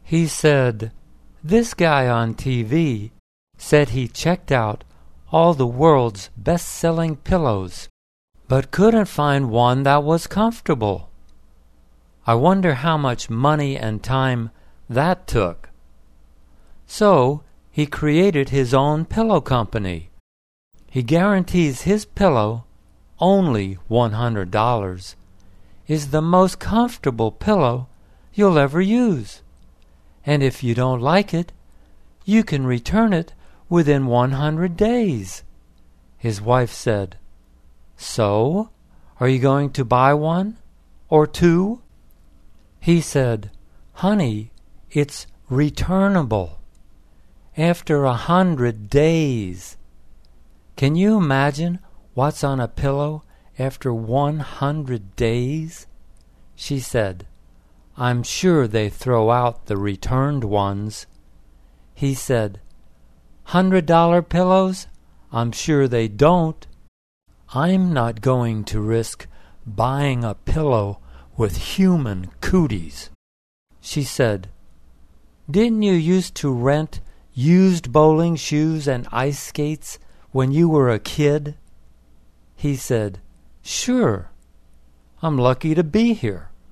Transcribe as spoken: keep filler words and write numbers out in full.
He said, "This guy on T V said he checked out all the world's best-selling pillows, but couldn't find one that was comfortable. I wonder how much money and time that took." So he created his own pillow company. He guarantees his pillow, only one hundred dollars, is the most comfortable pillow you'll ever use. And if you don't like it, you can return it within one hundred days. His wife said, "So, are you going to buy one? Or two?" He said, "Honey, it's returnable. After a hundred days." Can you imagine what's on a pillow after one hundred days? She said, "I'm sure they throw out the returned ones." He said, Hundred dollar pillows? I'm sure they don't. I'm not going to risk buying a pillow with human cooties." She said, "Didn't you used to rent used bowling shoes and ice skates when you were a kid?" He said, "Sure. I'm lucky to be here."